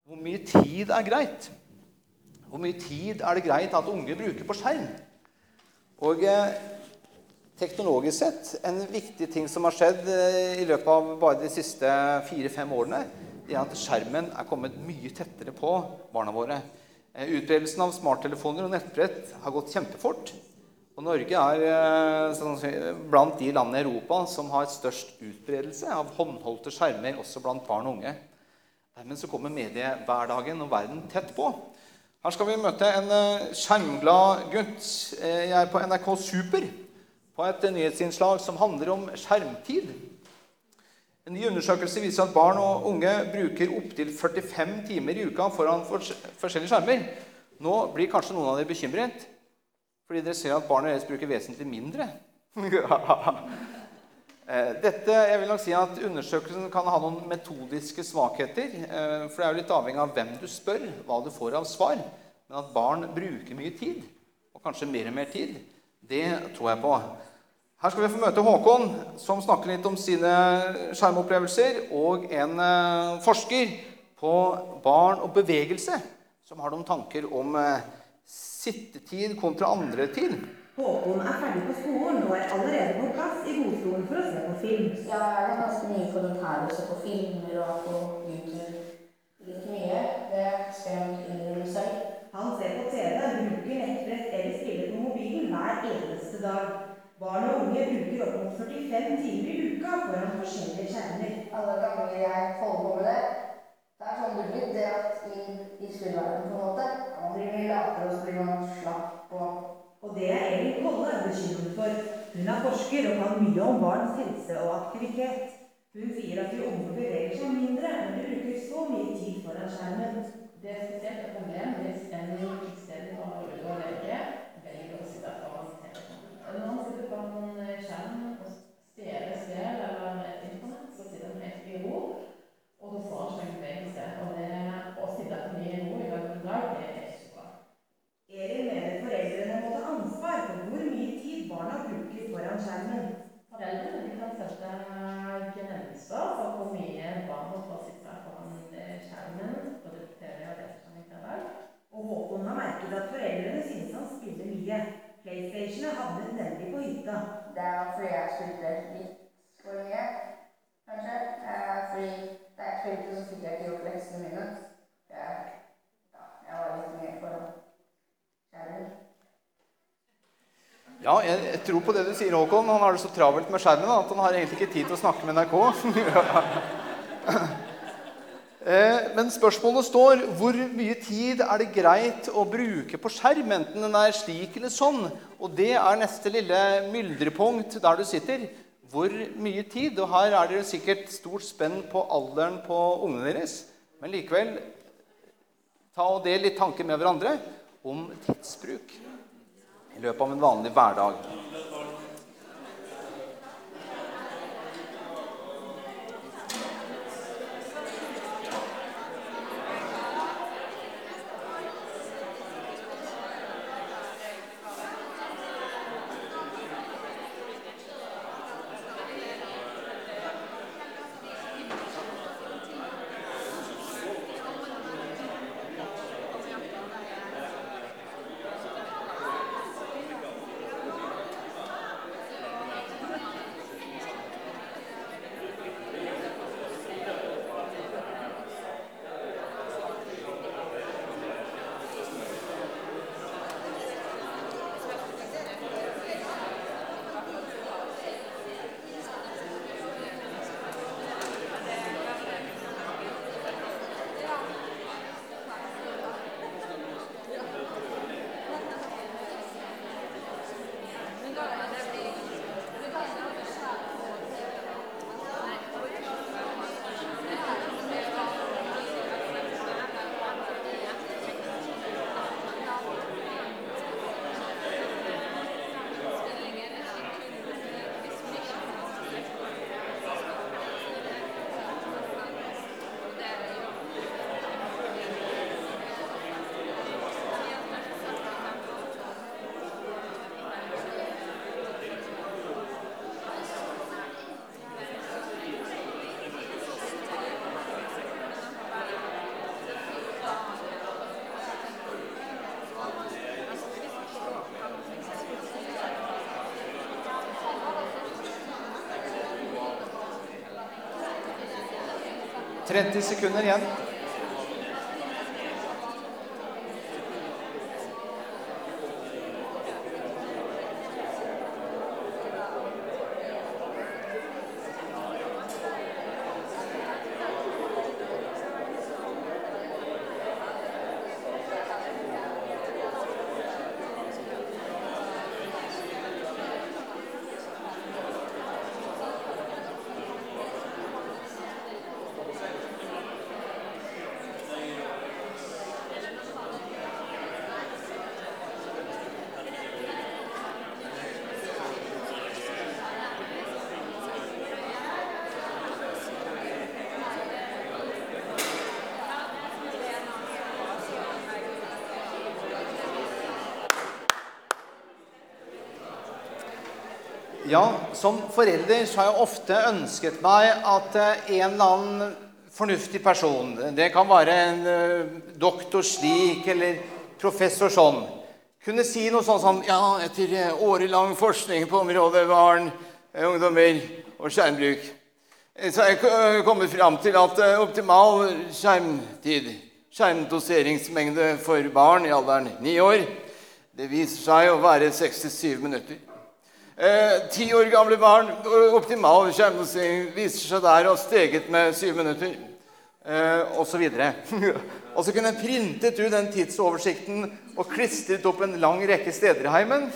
hvor mye tid greit? Hvor mye tid det greit at unge bruker på skjerm? Og teknologisk sett, en viktig ting som har skjedd i løpet av bare de siste 4-5 årene, det at skjermen kommet mye tettere på barna våre. Utbredelsen av smarttelefoner og nettbrett har gått kjempefort, og Norge blant de landene i Europa som har størst utbredelse av håndholdte skjermer, også blant barn og unge. Dermed så kommer mediehverdagen og verden tett på. Her skal vi møte en skjermglad gutt. Jeg på NRK Super, på et nyhetsinnslag som handler om skjermtid. En ny undersøkelse viser at barn og unge bruker opp til 45 timer i uka foran forskjellige skjermer. Nå blir kanskje noen av dere bekymret, fordi dere ser at barna deres bruker vesentlig mindre. Dette, jeg vil nok si at undersøkelsen kan ha noen metodiske svakheter, for det jo litt avhengig av hvem du spør, hva du får av svar. Men at barn bruker mye tid, og kanskje mer og mer tid, det tror jeg på. Her skal vi få møte Håkon, som snakker litt om sine skjermopplevelser, og en forsker på barn og bevegelse, som har noen tanker om sittetid kontra andre tid. Håkon ferdig på skolen og allerede på plass i godstolen for å se på film. Ja, jeg har ganske mye på den her å se på filmer og på YouTube. Litt mye, det skal jeg nok innrømme selv. Han ser på TV, bruker nettbrett eller spiller på mobilen hver eneste dag. Barn og unge bruker opp mot 45 timer i uka foran forskjellige skjermer. Alle ganger jeg holder på med det, det sånn det blir det at i spillverden på en måte, man blir mye latere og så blir man slapp Og det Elin Kolle bekymret for. Hun forsker og kan mye om barns helse og aktivitet. Hun sier at de unge beveger seg mindre, men de bruker så mye tid foran skjermen. Det spesielt et problem hvis en i stedet for å gå og leke, velger å sitte foran telefonen. Når man sitter foran skjermen og spiller spill eller internett, så sitter man helt i ro, og da får man ikke bevegelse. Og det å sitte for mye i ro i løpet av en dag, det ikke bra. Elin mener foreldrene må ta ansvar for hvor mye tid barna bruker foran skjermen. Foreldrene kan sette grenser for hvor mye barna får sitte foran skjermen, både på TV og leseskjermen hver dag. Og Håkon har merket at foreldrene synes han spiller mye. PlayStationen havnet nemlig på hytta. Det fordi jeg spilte litt for mye, kanskje. Fordi da jeg spilte så fikk jeg ikke gjort leksene mine. Jeg var litt mye foran skjermen. Ja, jeg tror på det du sier, Håkon. Han har det så travelt med skjermen at han har egentlig ikke tid til å snakke med NRK. Men spørsmålet står, hvor mye tid det greit å bruke på skjerm, enten den slik eller sånn? Og det neste lille myldrepunkt der du sitter. Hvor mye tid? Og her det sikkert stort spenn på alderen på ungene deres. Men likevel, ta og del litt tanker med hverandre om tidsbruk i løpet av en vanlig hverdag. 30 sekunder igjen. Ja, som forelder så har jeg ofte ønsket meg at en eller annen fornuftig person, det kan være en doktor slik eller professor sånn, kunne si noe sånn som, ja, etter årelang forskning på området barn, ungdommer og skjermbruk, så har jeg kommet frem til at optimal skjermtid, skjermdoseringsmengde for barn i alderen 9 år, det viser seg å være 6-7 minutter. 10 år gamle barn, optimal skjermdosering viser seg der å ha steget med 7 minutter, og så videre. Og så kunne jeg printet ut den tidsoversikten og klistret opp en lang rekke steder i heimen,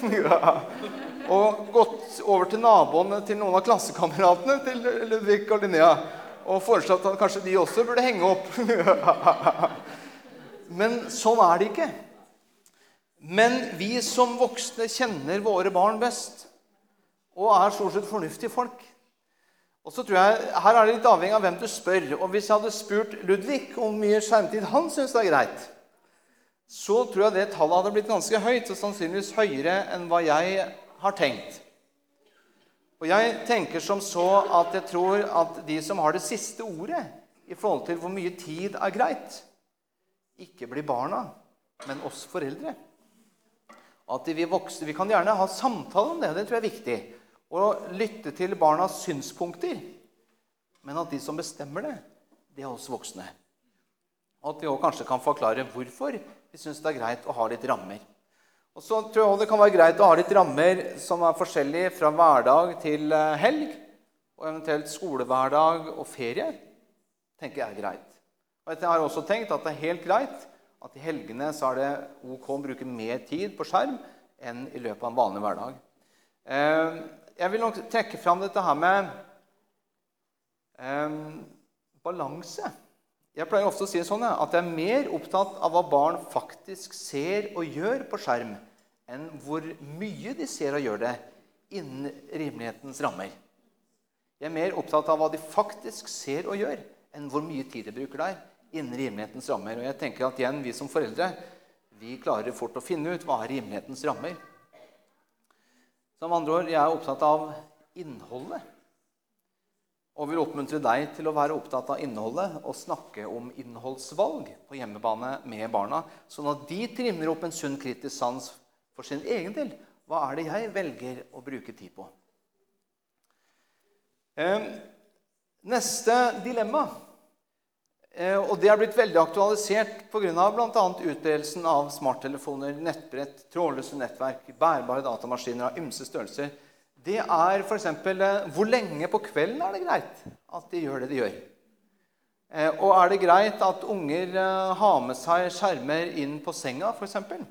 og gått over til naboene til noen av klassekameratene til Ludvig og Linnea, og foreslått at kanskje de også burde henge opp. Men sånn er det ikke. Men vi som voksne kjenner våre barn best, og er stort sett fornuftige folk. Og så tror jeg, her er det litt avhengig av hvem du spør. Og hvis jeg hadde spurt Ludvig om mye skjermtid han synes det er greit, så tror jeg det tallet hadde blitt ganske høyt, og sannsynligvis høyere enn hva jeg har tenkt. Og jeg tenker som så at jeg tror at de som har det siste ordet i forhold til hvor mye tid er greit, ikke blir barna, men oss foreldre. At vi voksne, vi kan gjerne ha samtale om det, det tror jeg er viktig. Og lytte til barnas synspunkter. Men at de som bestemmer det, det er oss voksne. Og at vi også kanskje kan forklare hvorfor vi synes det er greit å ha litt rammer. Og så tror jeg også det kan være greit å ha litt rammer som er forskjellige fra hverdag til helg, og eventuelt skolehverdag og ferie, tenker jeg er greit. Og jeg har også tenkt at det er helt greit at i helgene så er det ok å bruke mer tid på skjerm enn i løpet av en vanlig hverdag. Jeg vil nok trekke frem dette her med balanse. Jeg pleier ofte å si sånn at jeg er mer opptatt av hva barn faktisk ser og gjør på skjerm, enn hvor mye de ser og gjør det innen rimelighetens rammer. Jeg er mer opptatt av hva de faktisk ser og gjør, enn hvor mye tid de bruker der innen rimelighetens rammer. Og jeg tenker at igjen, vi som foreldre, vi klarer fort å finne ut hva er rimelighetens rammer. Som andre ord, jeg er opptatt av innholdet, og vil oppmuntre deg til å være opptatt av innholdet og snakke om innholdsvalg på hjemmebane med barna, sånn at de trimmer opp en sunn kritisk sans for sin egen del. Hva er det jeg velger å bruke tid på? Neste dilemma, og det har blitt veldig aktualisert på grunn av blant annet utbredelsen av smarttelefoner, nettbrett, trådløse nettverk, bærbare datamaskiner av ymse størrelser. Det er for eksempel, hvor lenge på kvelden er det greit at de gjør det de gjør? Og er det greit at unger har med seg skjermer inn på senga, for eksempel?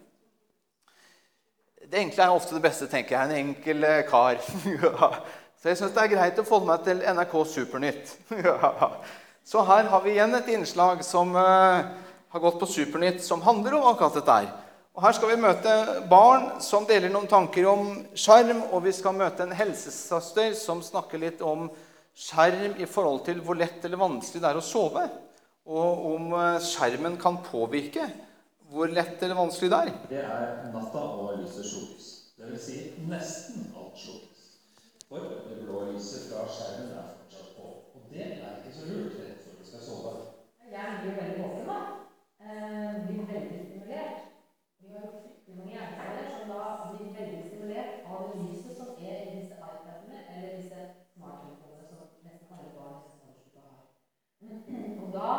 Det enkle er ofte det beste, tenker jeg, en enkel kar. Så jeg synes det er greit å få meg til NRK Supernytt. Så her har vi igjen et innslag som har gått på Supernytt, som handler om akkurat dette her. Og her skal vi møte barn som deler noen tanker om skjerm, og vi skal møte en helsesøster som snakker litt om skjerm i forhold til hvor lett eller vanskelig det er å sove, og om skjermen kan påvirke hvor lett eller vanskelig det er. Det er natta og lyset slukkes. Det vil si nesten alt slukkes. For det blå lyset fra skjermen er fortsatt på. Og det er ikke så lurt rett før du skal sove. Jeg blir jo veldig våken da. Blir veldig stimulert. Vi har jo fryktelig mange hjerneceller som da blir veldig stimulert av det lyset som er i disse iPadene eller disse smarttelefonene som nesten alle barn i disse aldersgruppa har. Og da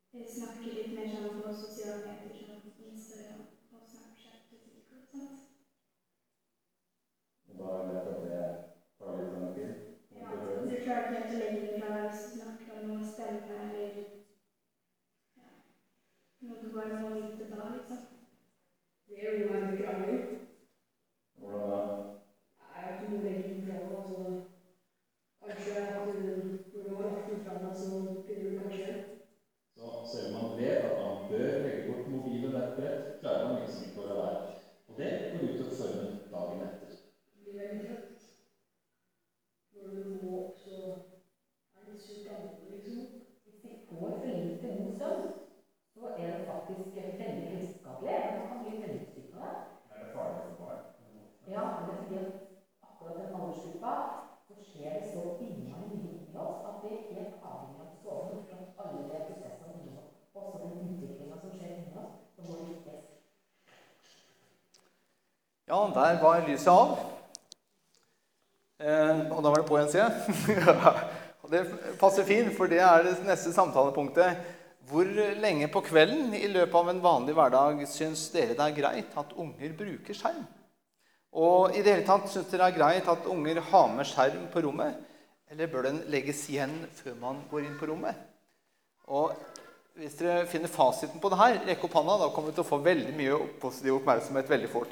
snakke litt mer sammen på sosiale medier som Instagram og Snapchat og TikTok, sant? Og da er det at det tar litt lang tid. Ja, du klarer ikke helt å legge det fra deg hvis du snakker om noe spennende eller ja, noe du bare må vite da, liksom. Det er jo en krangel. Hvordan da? Jeg tror det er ikke bra, altså. Kanskje at når du har lagt den frem, så begynner du kanskje. Så selv om man vet at man bør legge bort mobilen nettbrett, klarer man liksom ikke å la være. Og det går ut av formen dagen etter. Det blir veldig trøtt. Når du må opp, så er det sultane, liksom. Hvis de får for lite god søvn, så er det faktisk veldig helseskadelig. Man kan bli veldig syk av det. Er det farlig for barn? Ja, men det er fordi at akkurat den aldersgruppa, så skjer det så innmari mye inni oss at vi er helt avhengig av sove for at alle de prosessene inni oss, også den utviklingen som skjer inni oss, så må vi lykkes. Ja, der var lyset av. Og da var det på en side. Og det passer fint, for det er det neste samtalepunktet. Hvor lenge på kvelden i løpet av en vanlig hverdag syns dere det er greit at unger bruker skjerm? Og i det hele tatt syns dere det er greit at unger har med skjerm på rommet, eller bør den legges igjen før man går inn på rommet? Og hvis dere finner fasiten på det her, rekk opp hånda, da kommer vi til å få veldig mye positiv oppmerksomhet veldig fort.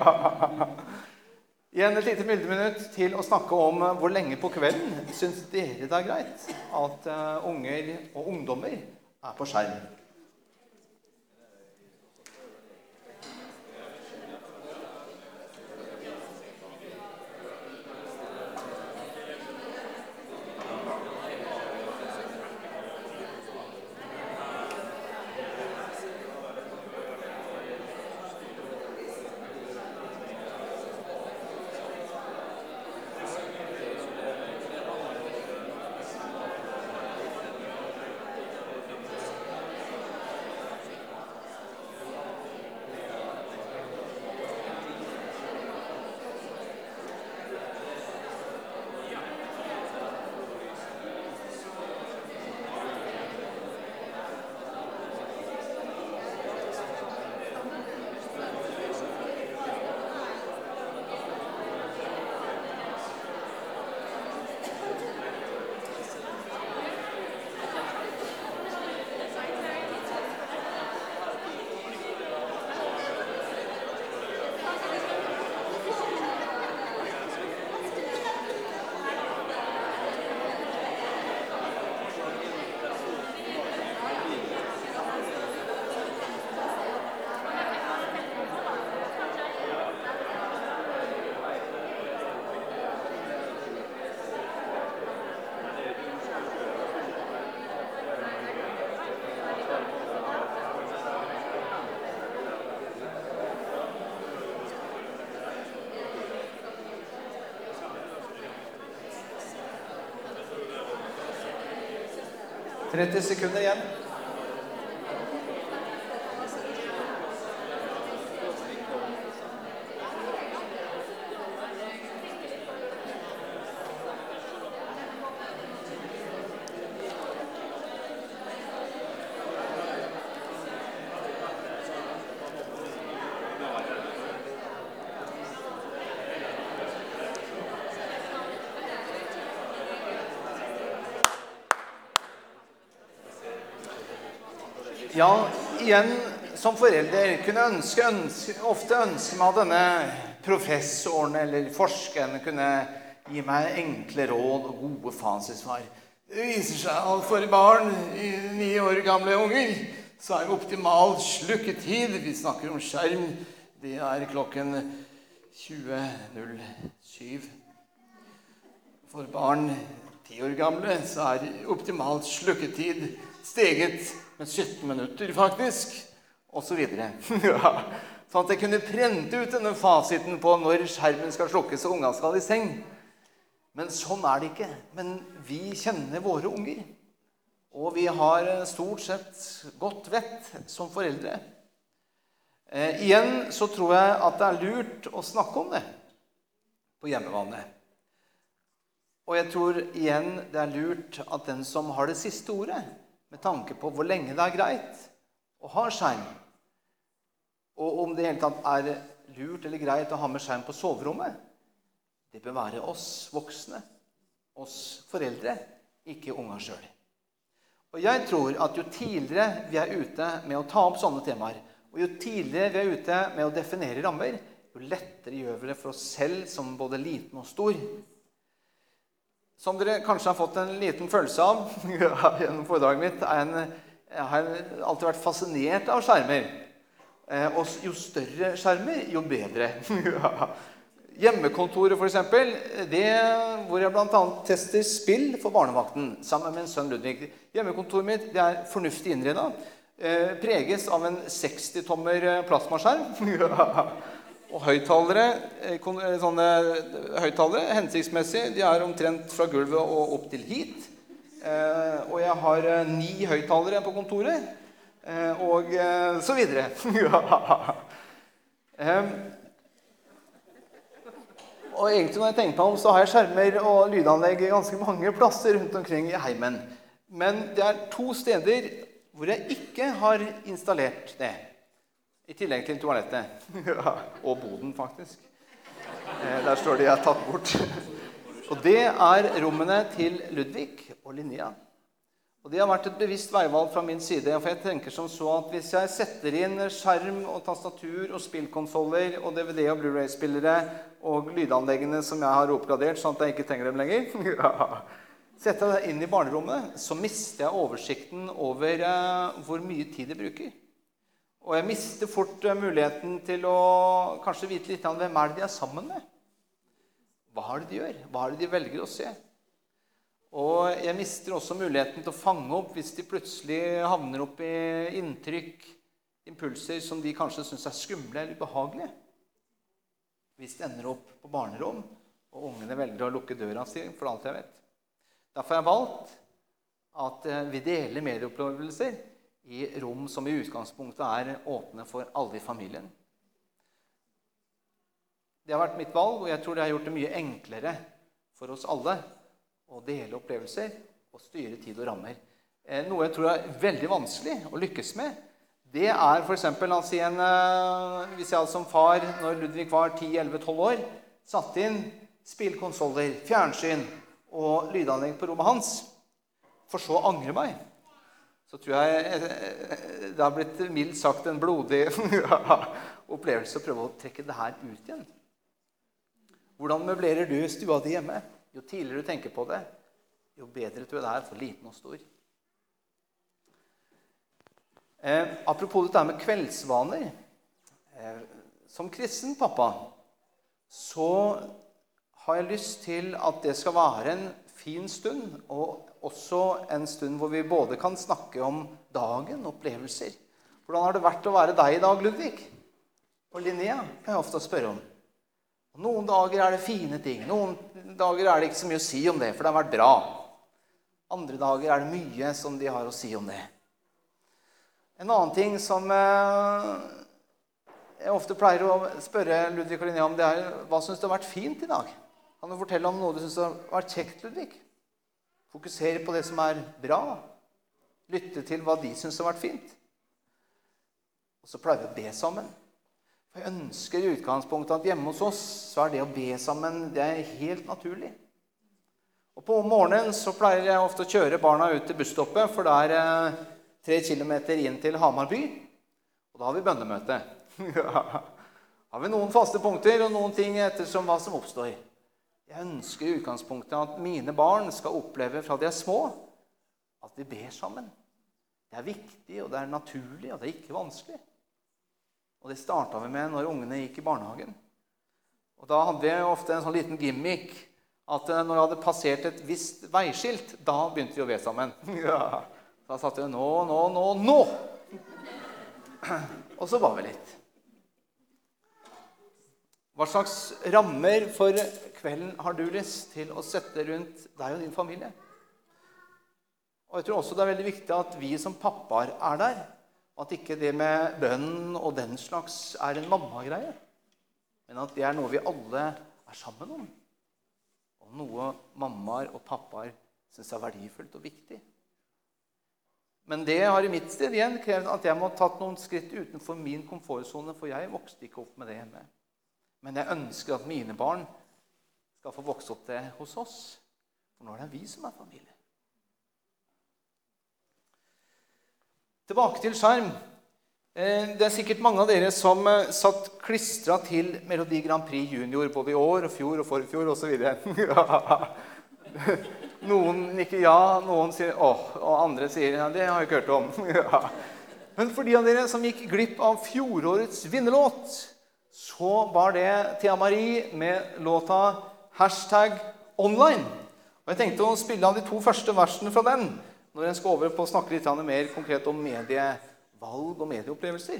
Igjen et lite minutt til å snakke om hvor lenge på kvelden syns dere det er greit at unger og ungdommer er på skjerm. – 30 sekunder igjen. Ja, igjen som forelder kunne ofte ønske meg at denne professoren eller forskeren kunne gi meg enkle råd og gode fasitsvar. Det viser seg at for barn i 9 år gamle unger så er optimal slukketid, vi snakker om skjerm, det er klokken 20:07. For barn 10 år gamle så er optimal slukketid steget med 17 minutter faktisk, og så videre. Sånn at jeg kunne prente ut denne fasiten på når skjermen skal slukkes og unga skal i seng. Men sånn er det ikke. Men vi kjenner våre unger. Og vi har stort sett godt vett som foreldre. Igjen så tror jeg at det er lurt å snakke om det på hjemmebane. Og jeg tror igjen det er lurt at den som har det siste ordet, med tanke på hvor lenge det greit å ha skjerm, og om det i hele tatt lurt eller greit å ha med skjerm på soverommet. Det bør være oss voksne, oss foreldre, ikke unger selv. Og jeg tror at jo tidligere vi ute med å ta opp sånne temaer, og jo tidligere vi ute med å definere rammer, jo lettere gjør vi det for oss selv som både liten og stor. Som dere kanskje har fått en liten følelse av gjennom foredraget mitt, jeg har alltid vært fascinert av skjermer. Og jo større skjermer, jo bedre. Hjemmekontoret for eksempel, det hvor jeg blant annet tester spill for barnevakten, sammen med min sønn Ludvig. Hjemmekontoret mitt, det fornuftig innredet, preges av en 60-tommer plasmaskjerm, og sånne høyttalere, hensiktsmessig, de omtrent fra gulvet og opp til hit. Og jeg har 9 høyttalere på kontoret, og så videre. Og egentlig når jeg tenker meg om, så har jeg skjermer og lydanlegg ganske mange plasser rundt omkring i heimen. Men det 2 steder hvor jeg ikke har installert det. I tillegg til toalettet. Og boden, faktisk. Der står det jeg har tatt bort. Og det rommene til Ludvig og Linnea. Og det har vært et bevisst veivalg fra min side, for jeg tenker som så at hvis jeg setter inn skjerm og tastatur og spillkonsoller og DVD og Blu-ray-spillere og lydanleggene som jeg har oppgradert, sånn at jeg ikke trenger dem lenger, setter jeg det inn i barnerommet, så mister jeg oversikten over hvor mye tid jeg bruker. Og jeg mister fort muligheten til å kanskje vite litt om hvem de sammen med. Hva det de gjør? Hva det de velger å se? Og jeg mister også muligheten til å fange opp hvis de plutselig havner opp i inntrykk, impulser som de kanskje synes skumle eller behagelige. Hvis de ender opp på barnerom, og ungene velger å lukke døra si, for alt jeg vet. Derfor har jeg valgt at vi deler medieopplevelser i rom som i utgangspunktet åpne for alle i familien. Det har vært mitt valg, og jeg tror det har gjort det mye enklere for oss alle å dele opplevelser og styre tid og rammer. Noe jeg tror veldig vanskelig å lykkes med, det for eksempel, hvis jeg som far, når Ludvig var 10-11-12 år, satt inn spillkonsoller, fjernsyn og lydanlegg på rommet hans, for så å angre meg, så tror jeg det har blitt mildt sagt en blodig opplevelse å prøve å trekke det her ut igjen. Hvordan møblerer du stua di hjemme? Jo tidligere du tenker på det, jo bedre tror jeg det for liten og stor. Apropos dette med kveldsvaner. Som kristen pappa, så har jeg lyst til at det skal være en fin stund, og også en stund hvor vi både kan snakke om dagen, opplevelser. Hvordan har det vært å være deg i dag, Ludvig? Og Linnea kan jeg ofte spørre om. Noen dager det fine ting, noen dager det ikke så mye å si om det, for det har vært bra. Andre dager det mye som de har å si om det. En annen ting som jeg ofte pleier å spørre Ludvig og Linnea om, det hva synes du har vært fint i dag? Kan du fortelle om noe du synes har vært kjekt, Ludvig? Fokusere på det som bra. Lytte til hva de synes har vært fint. Og så pleier vi å be sammen. Jeg ønsker i utgangspunktet at hjemme hos oss så det å be sammen, det helt naturlig. Og på morgenen så pleier jeg ofte å kjøre barna ut til busstoppet, for det 3 kilometer inn til Hamar by, og da har vi bønnemøte. Har vi noen faste punkter og noen ting ettersom hva som oppstår. Jeg ønsker i utgangspunktet at mine barn skal oppleve fra de små, at vi ber sammen. Det viktig, og det naturlig, og det ikke vanskelig. Og det startet vi med når ungene gikk i barnehagen. Og da hadde vi ofte en sånn liten gimmick, at når vi hadde passert et visst veiskilt, da begynte vi å be sammen. Ja. Da satt vi nå! Og så ba vi litt. Hva slags rammer for kvelden har du lyst til å sette rundt deg og din familie? Og jeg tror også det veldig viktig at vi som pappaer der, og at ikke det med bønn og den slags en mamma-greie, men at det noe vi alle sammen om. Og noe mammaer og pappaer synes verdifullt og viktig. Men det har i mitt sted igjen krevd at jeg må ha tatt noen skritt utenfor min komfortzone, for jeg vokste ikke opp med det hjemme. Men jeg ønsker at mine barn skal få vokse opp det hos oss. For nå er det vi som er familie. Tilbake til skjerm. Det er sikkert mange av dere som satt klistret til Melodi Grand Prix Junior både i år og fjor og forfjor og så videre. Noen nikker ja, noen sier åh, og andre sier ja, det har jeg ikke hørt om. Men for de av dere som gikk glipp av fjorårets vinnerlåt, så var det Thea Marie med låta #online. Og jeg tenkte å spille av de 2 første versene fra den, når jeg skal over på å snakke litt mer konkret om medievalg og medieopplevelser.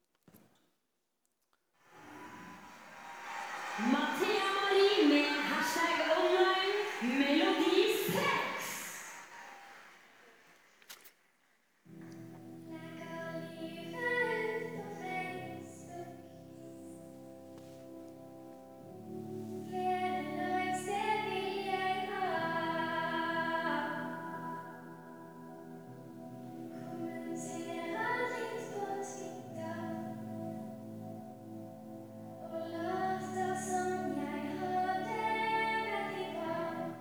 Thea Marie med #online, Melodi 6. Legger livet ut på Facebook. Flere likes det vil jeg ha. Kommenterer litt på Twitter. Og later som jeg har det veldig bra.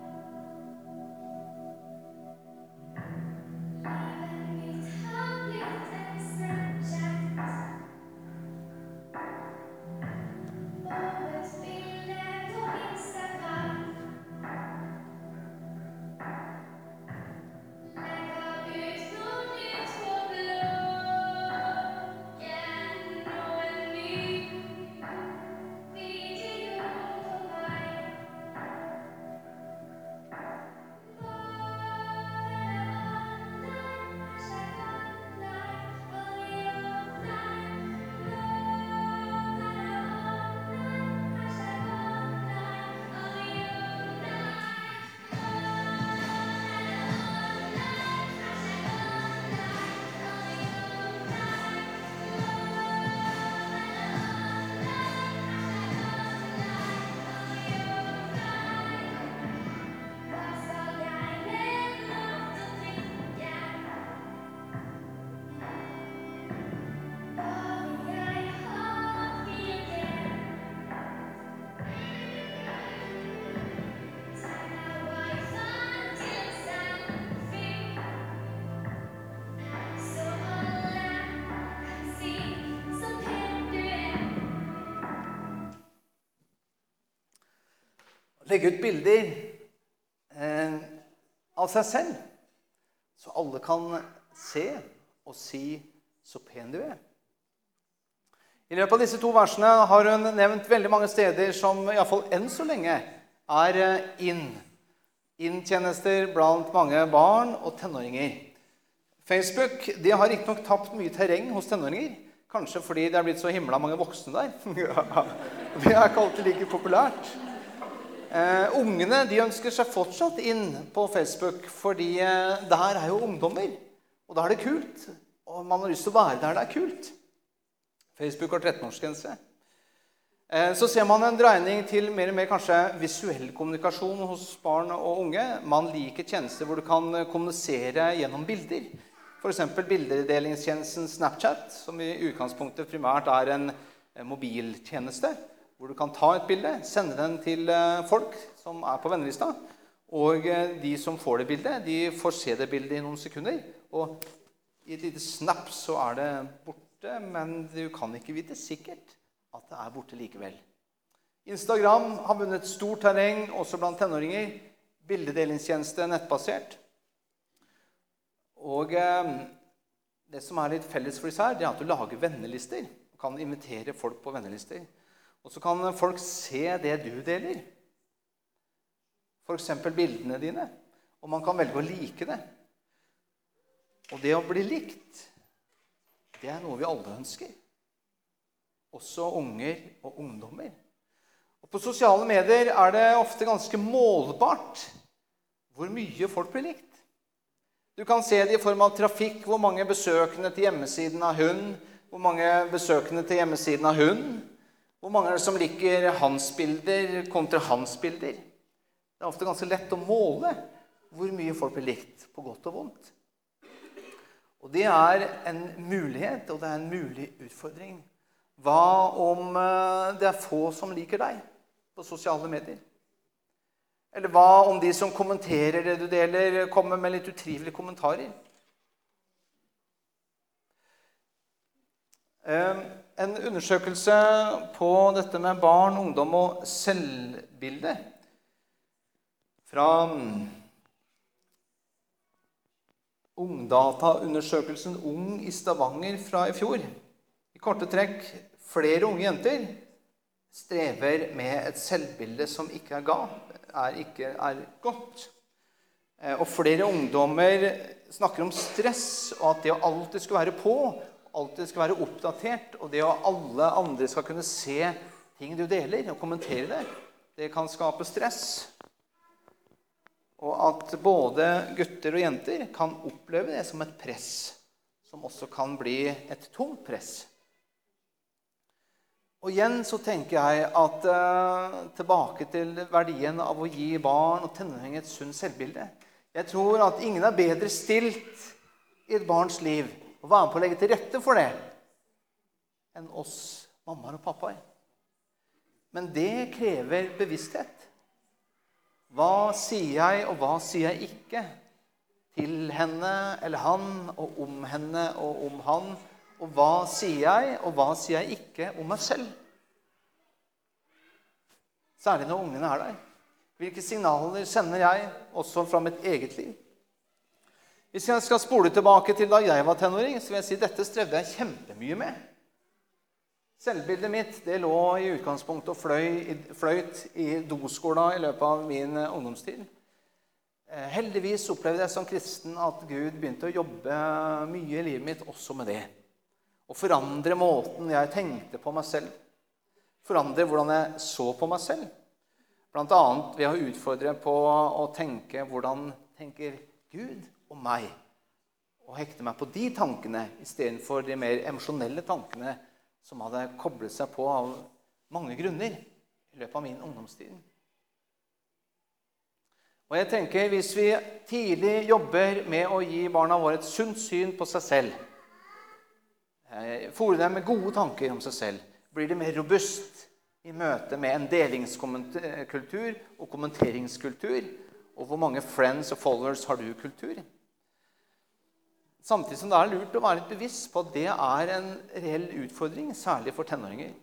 Livet mitt har blitt en Snapchat. Og et bilde på Instagram. Legger ut noe nytt på bloggen. Og en ny video på vei. Legge ut bilder av seg selv, så alle kan se og si så pen du er. I løpet av disse 2 versene har hun nevnt veldig mange steder som i hvert fall enn så lenge er inn-tjenester blant mange barn og tenåringer. Facebook, de har ikke nok tapt mye terreng hos tenåringer, kanskje fordi det er blitt så himla mange voksne der. Det er ikke alltid like populært. Ungene, de ønsker seg fortsatt inn på Facebook, fordi der er jo ungdommer, og da er det kult, og man har lyst til å være der det er kult. Facebook har 13-årsgrense. Så ser man en dreining til mer og mer kanskje visuell kommunikasjon hos barn og unge. Man liker tjenester hvor du kan kommunisere gjennom bilder. For eksempel bildedelingstjenesten Snapchat, som i utgangspunktet primært er en mobiltjeneste, hvor du kan ta et bilde, sende den til folk som er på vennelista, og de som får det bildet, de får se det bildet i noen sekunder, og i et lite snap så er det borte, men du kan ikke vite sikkert at det er borte likevel. Instagram har vunnet stort terreng, også blant tenåringer, bildedelingstjeneste nettbasert. Og det som er litt felles for disse her, det er at du lager vennelister, du kan invitere folk på vennelister. Og så kan folk se det du deler. For eksempel bildene dine. Og man kan velge å like det. Og det å bli likt, det er noe vi alle ønsker. Også unger og ungdommer. Og på sosiale medier er det ofte ganske målbart hvor mye folk blir likt. Du kan se det i form av trafikk, hvor mange besøkende til hjemmesiden av hun, hvor mange besøkende til hjemmesiden av hun, hvor mange er det som liker hans bilder kontra hans bilder. Det er ofte ganske lett å måle hvor mye folk blir likt, på godt og vondt. Og det er en mulighet, og det er en mulig utfordring. Hva om det er få som liker deg på sosiale medier? Eller hva om de som kommenterer det du deler, kommer med litt utrivelige kommentarer? En undersøkelse på dette med barn, ungdom og selvbilde fra Ungdata-undersøkelsen Ung i Stavanger fra i fjor. I korte trekk, flere unge jenter strever med et selvbilde som ikke er godt. Og flere ungdommer snakker om stress, og at det å alltid skulle være på, alltid skal være oppdatert, og det å alle andre skal kunne se ting du deler og kommentere det, det kan skape stress. Og at både gutter og jenter kan oppleve det som et press, som også kan bli et tungt press. Og igjen så tenker jeg at tilbake til verdien av å gi barn og tenåringer et sunt selvbilde. Jeg tror at ingen er bedre stilt i et barns liv og være med på å legge til rette for det enn oss mammaer og pappaer. Men det krever bevissthet. Hva sier jeg, og hva sier jeg ikke til henne eller han, og om henne og om han? Og hva sier jeg, og hva sier jeg ikke om meg selv? Særlig når ungene er der. Hvilke signaler sender jeg også fra mitt eget liv? Hvis jeg skal spole tilbake til da jeg var tenåring, så vil jeg si at dette strevde jeg kjempemye med. Selvbildet mitt, det lå i utgangspunktet og fløyt i doskola i løpet av min ungdomstid. Heldigvis opplevde jeg som kristen at Gud begynte å jobbe mye i livet mitt også med det. Og forandre måten jeg tenkte på meg selv. Forandre hvordan jeg så på meg selv. Blant annet ved å utfordre på å tenke hvordan tenker Gud om meg. Og hekte meg på de tankene i stedet for de mer emosjonelle tankene som hadde koblet seg på av mange grunner i løpet av min ungdomstid. Og jeg tenker, hvis vi tidlig jobber med å gi barna våre et sunt syn på seg selv, fôre dem med gode tanker om seg selv, blir det mer robust i møte med en delingskultur og kommenteringskultur, og hvor mange friends og followers har du kultur. Samtidig som det er lurt å være litt bevisst på at det er en reell utfordring, særlig for tenåringer.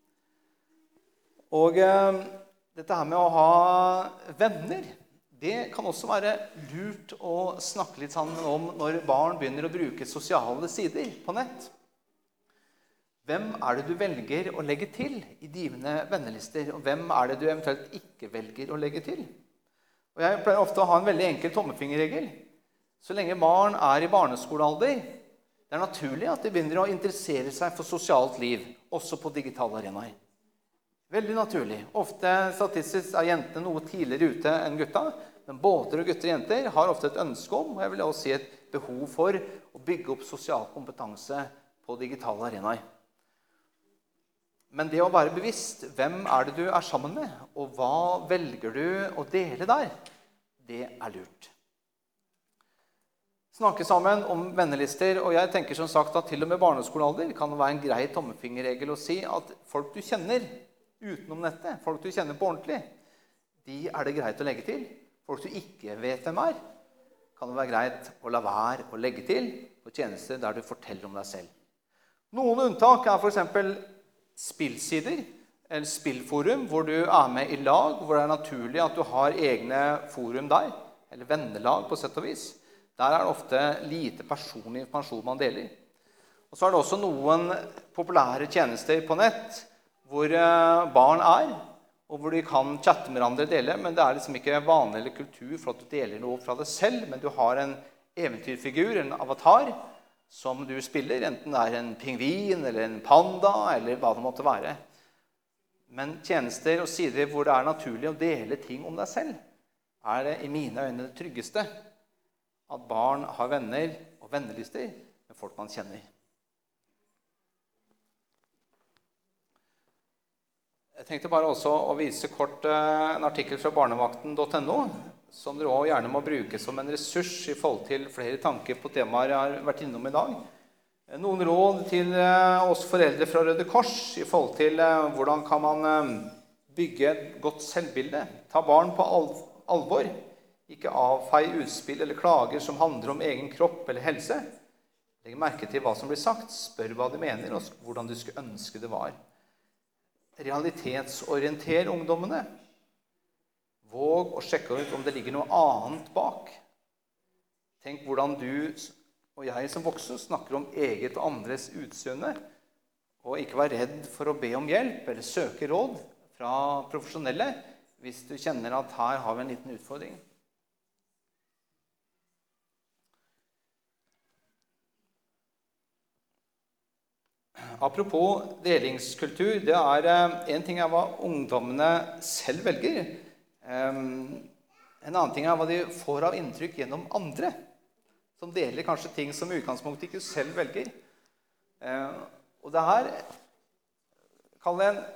Og dette her med å ha venner, det kan også være lurt å snakke litt sammen om når barn begynner å bruke sosiale sider på nett. Hvem er det du velger å legge til i dine vennelister, og hvem er det du eventuelt ikke velger å legge til? Og jeg pleier ofte å ha en veldig enkel tommefingerregel. Så lenge barn er i barneskolealder, det er naturlig at de begynner å interessere seg for sosialt liv, også på digitale arenaer. Veldig naturlig. Ofte statistisk er jentene noe tidligere ute enn gutta, men både gutter og jenter har ofte et ønske om, og jeg vil også si et behov for, å bygge opp sosial kompetanse på digitale arenaer. Men det å være bevisst, hvem er det du er sammen med, og hva velger du å dele der, det er lurt. Snakke sammen om vennelister, og jeg tenker som sagt at til og med barneskolealder kan det være en grei tommefingerregel å si at folk du kjenner utenom nettet, folk du kjenner på ordentlig, de er det greit å legge til. Folk du ikke vet hvem er, kan det være greit å la være å legge til på tjenester der du forteller om deg selv. Noen unntak er for eksempel spillsider, eller spillforum, hvor du er med i lag, hvor det er naturlig at du har egne forum der, eller vennelag på sett og vis. Der er det ofte lite personlig informasjon man deler. Og så er det også noen populære tjenester på nett, hvor barn er, og hvor de kan chatte med hverandre og dele, men det er liksom ikke vanlig eller kultur for at du deler noe fra deg selv, men du har en eventyrfigur, en avatar, som du spiller, enten det er en pingvin, eller en panda, eller hva det måtte være. Men tjenester og sider hvor det er naturlig å dele ting om deg selv, er det i mine øyne det tryggeste at barn har venner og vennelister med folk man kjenner. Jeg tenkte bare også å vise kort en artikkel fra barnevakten.no, som dere også gjerne må bruke som en ressurs i forhold til flere tanker på temaer jeg har vært innom i dag. Noen råd til oss foreldre fra Røde Kors i forhold til hvordan kan man bygge et godt selvbilde, ta barn på alvor, ikke avfeie utspill eller klager som handler om egen kropp eller helse. Legg merke til hva som blir sagt, spør hva de mener og hvordan du skulle ønske det var. Realitetsorienter ungdommene. Våg å sjekke ut om det ligger noe annet bak. Tenk hvordan du og jeg som voksen snakker om eget og andres utseende, og ikke vær redd for å be om hjelp eller søke råd fra profesjonelle hvis du kjenner at her har vi en liten utfordring. Apropos delingskultur, det en ting hva ungdommene selv velger. En annen ting hva de får av inntrykk gjennom andre, som deler kanskje ting som i utgangspunktet ikke selv velger. Og det her kaller en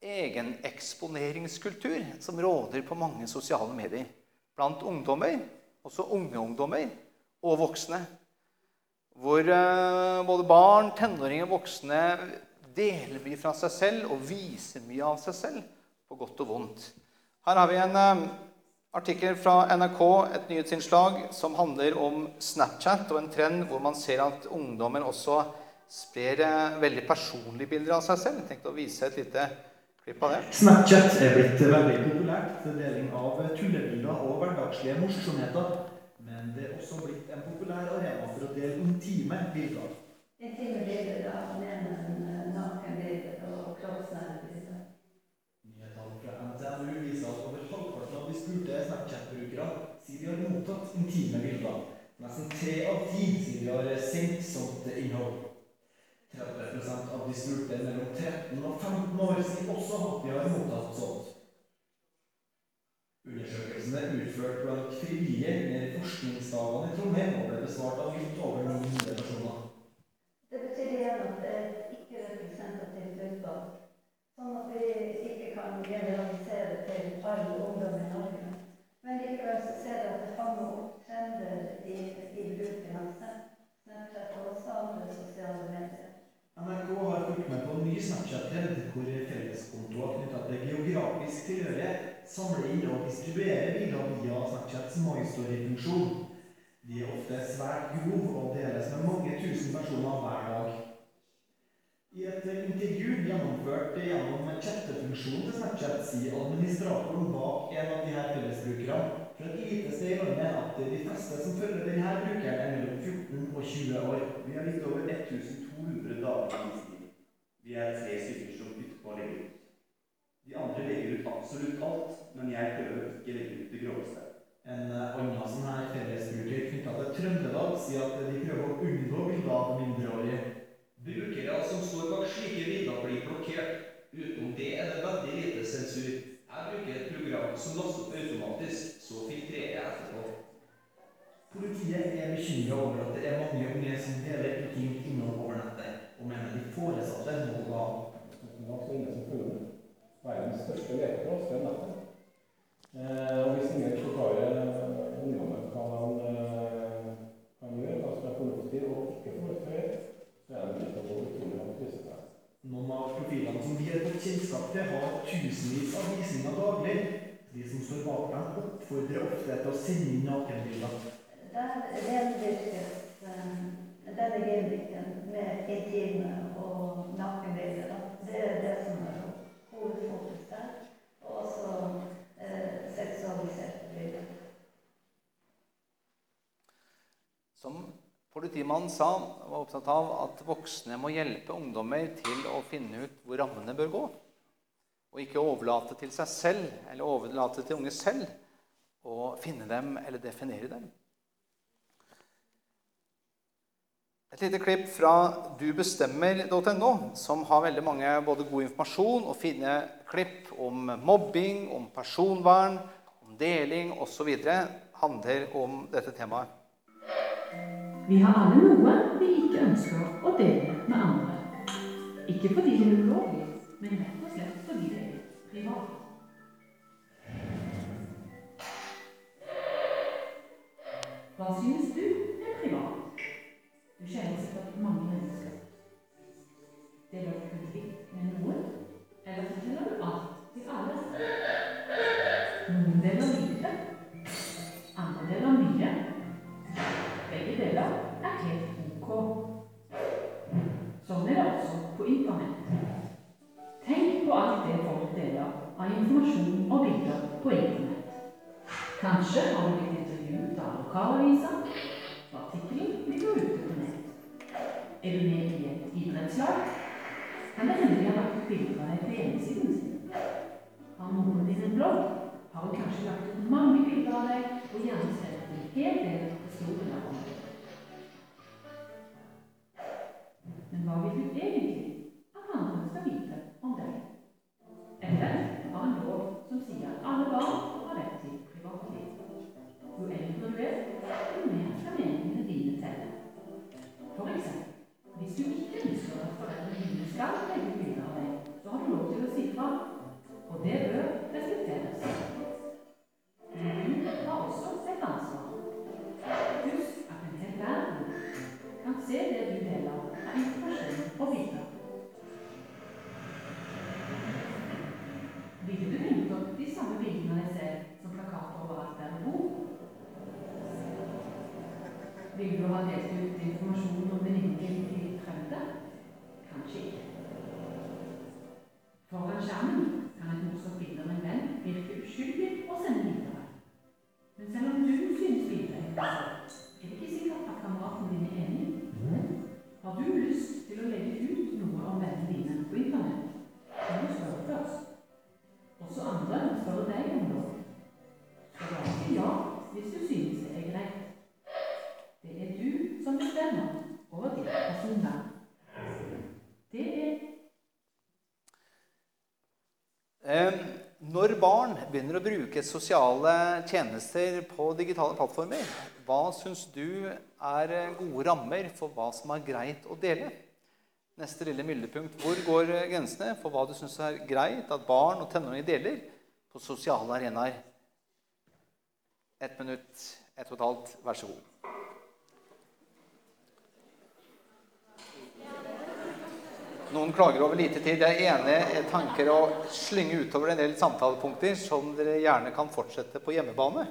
egeneksponeringskultur som råder på mange sosiale medier. Blant ungdommer, også unge ungdommer og voksne. Hvor både barn, tenåringer og voksne deler mye fra seg selv og viser mye av seg selv, på godt og vondt. Her har vi en artikkel fra NRK, et nyhetsinnslag som handler om Snapchat og en trend hvor man ser at ungdommen også sprer veldig personlige bilder av seg selv. Jeg tenkte å vise et lite klipp av det. Snapchat blitt veldig populært til deling av tullebilder og hverdagslige morsomheter. Men det også blitt en populær arena for å dele intime bilder. Intime bilder da, mener nakenbilder og kroppsnære bilder. Nye tall fra NTNU viser at over halvparten av de spurte Snapchat-brukere sier de har mottatt intime bilder. Nesten 3 av 10 sier de har sendt sånt innhold. 30% av de spurte mellom 13 og 15 år sier også at de har mottatt sånt. Undersøkelsen utført blant frivillige under forskningsdagene i Trondheim og ble besvart av litt over 900 personer. Det betyr igjen at det ikke representativt utvalg, sånn at vi ikke kan generalisere til alle ungdom i Norge. Men likevel så ser vi at det fanger opp trender i bruken av Snapchat og også andre sosiale medier. NRK har fulgt med på en ny Snapchat-trend hvor felleskontoer knyttet til geografisk tilhørighet samler inn og distribuerer bilder via Snapchats My Story-funksjon. De ofte svært grove og deles med mange tusen personer hver dag. I et intervju gjennomført gjennom chattefunksjonen til Snapchat sier administratoren bak en av de her fellesbrukerne fra et lite sted i landet at de fleste som følger denne brukeren mellom 14 og 20 år. Vi har litt over 1200 dager i visning. Vi 3 stykker som bytter på å legge ut. De andre legger ut absolutt alt, men jeg prøver å ikke legge ut det groveste. En annen sånn her fellesbruker knyttet til Trøndelag sier at de prøver å unngå bilder av mindreårige. Brukere som står bak slike bilder blir blokkert. Utenom det det veldig lite sensur. Jeg bruker et program som laster opp automatisk, så filtrerer jeg etterpå. Politiet bekymret over at det mange unge som deler intimt innhold over nettet, og mener de foresatte må gå av. Hva skal ingen som følger med? Verdens største lekeplass nettet. Og hvis ingen forklarer ungdommen hva han kan gjøre, hva som fornuftig og ikke fornuftig, så det litt av å utrolig å krysse seg. Noen av profilene som vi har fått kjennskap til har tusenvis av visninger daglig. De som står bak dem oppfordrer ofte til å sende inn nakenbilder. Denne gimmicken med intime og nakenbilder, det det som hovedfokus der, og også seksualiserte bilder. Som politimannen sa, var opptatt av at voksne må hjelpe ungdommer til å finne ut hvor rammene bør gå, og ikke overlate til seg selv, eller overlate til unge selv, å finne dem eller definere dem. Et lite klipp fra dubestemmer.no, som har veldig mange både god informasjon og fine klipp om mobbing, om personvern, om deling og så videre, handler om dette temaet. Vi har alle noe vi ikke ønsker å dele med andre. Ikke fordi det er ulovlig, men rett og slett fordi det er privat. på internett. Tenk på alt det folk deler av informasjon og bilder på internett. Kanskje har du blitt intervjuet av lokalaviser, og artikkelen ligger ute på nett. Er du med i et idrettslag? Kan det hende de har lagt ut bilder av deg på hjemmesiden sin? Har noen din en blogg? Har du kanskje lagt ut mange bilder av deg, og gjerne skrevet en hel del historier om deg? Men hva vil du egentlig at andre skal vite om deg? FN har en lov som sier at alle barn har rett til privatliv. Jo eldre du er, jo mer skal meningene dine telle. For eksempel, hvis du ikke ønsker at foreldrene dine skal legge bilder av deg, så har du lov til å si fra, og det bør respekteres. Men du har også et ansvar. Husk at en hel verden kan se det du deler av informasjon og bilder. Vil du hente opp de samme bildene av deg selv som plakater overalt der du bor? Vil du ha delt ut informasjon om venninnen til fremmede? Kanskje ikke. Foran skjermen kan et morsomt bilde av en venn virke uskyldig og sende videre. Men selv om du synes bildet er interessant, er det ikke sikkert at kameraten din er enig. Har du lyst til å legge ut noe om vennene dine på internett? Kan du spørre først? Også andre spør deg om lov. Skal bare si ja hvis du synes det er greit. Det er du som bestemmer over ditt personvern. Det er Når barn begynner å bruke sosiale tjenester på digitale plattformer, hva synes du er gode rammer for hva som er greit å dele? Neste lille mildepunkt. Hvor går grensene for hva du synes er greit at barn og tenåringer deler på sosiale arenaer? 1 minutt, 1,5, vær så god. Noen klager over lite tid. Det ene er tanker å slynge utover en del samtalepunkter som dere gjerne kan fortsette på hjemmebane.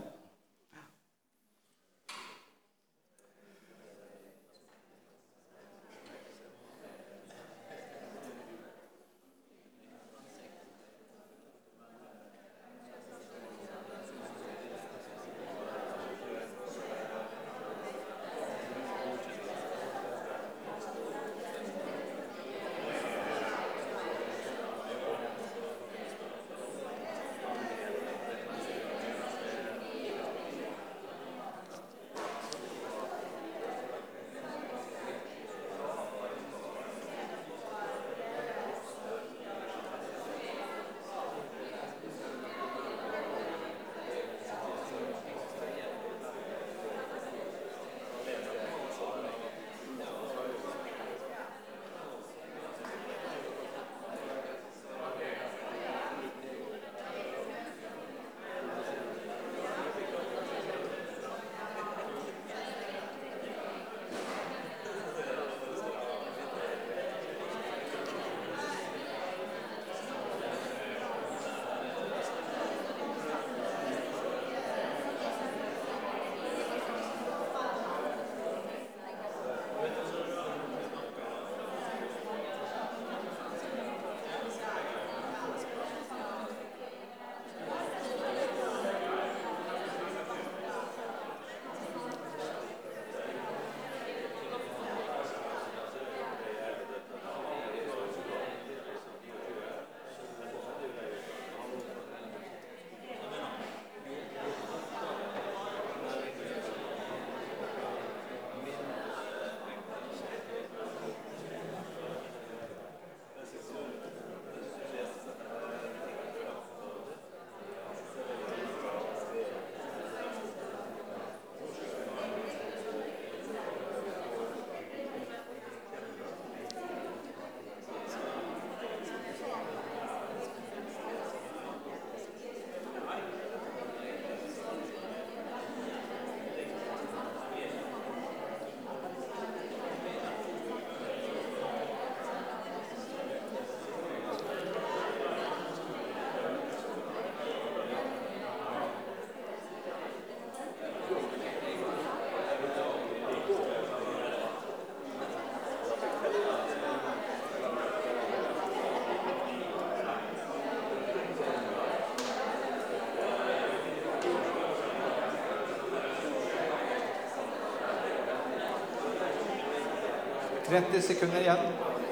30 sekunder igjen.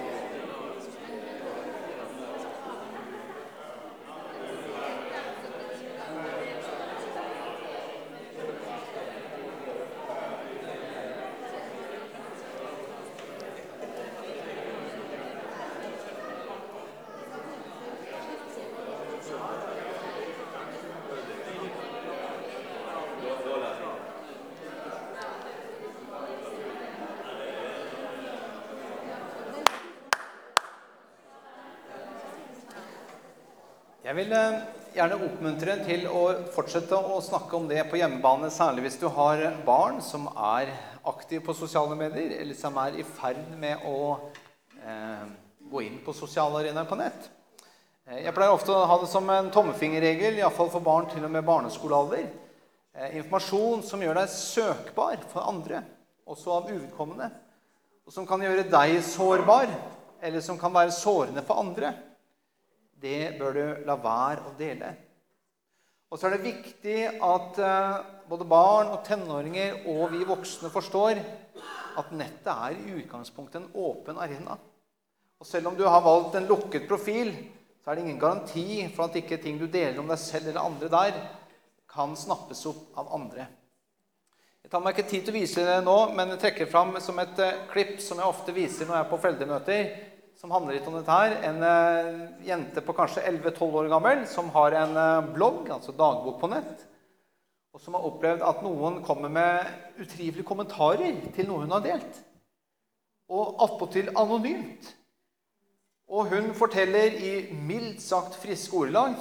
Jeg vil gjerne oppmuntre til å fortsette å snakke om det på hjemmebane, særlig hvis du har barn som er aktive på sosiale medier, eller som er i ferd med å gå inn på sosiale arenaer på nett. Jeg pleier ofte å ha det som en tommefingerregel, i hvert fall for barn til og med barneskolealder. Informasjon som gjør deg søkbar for andre, også av uvedkommende, og som kan gjøre deg sårbar, eller som kan være sårende for andre. Det bør du la være å dele. Og så er det viktig at både barn og tenåringer og vi voksne forstår at nettet er i utgangspunktet en åpen arena. Og selv om du har valgt en lukket profil, så er det ingen garanti for at ikke ting du deler om deg selv eller andre der kan snappes opp av andre. Jeg tar meg ikke tid til å vise det nå, men jeg trekker fram som et klipp som jeg ofte viser når jeg er på foreldremøter, som handler litt om dette her. En jente på kanskje 11-12 år gammel, som har en blogg, altså dagbok på nett, og som har opplevd at noen kommer med utrivelige kommentarer til noe hun har delt. Og attpåtil anonymt. Og hun forteller i mildt sagt friske ordelag.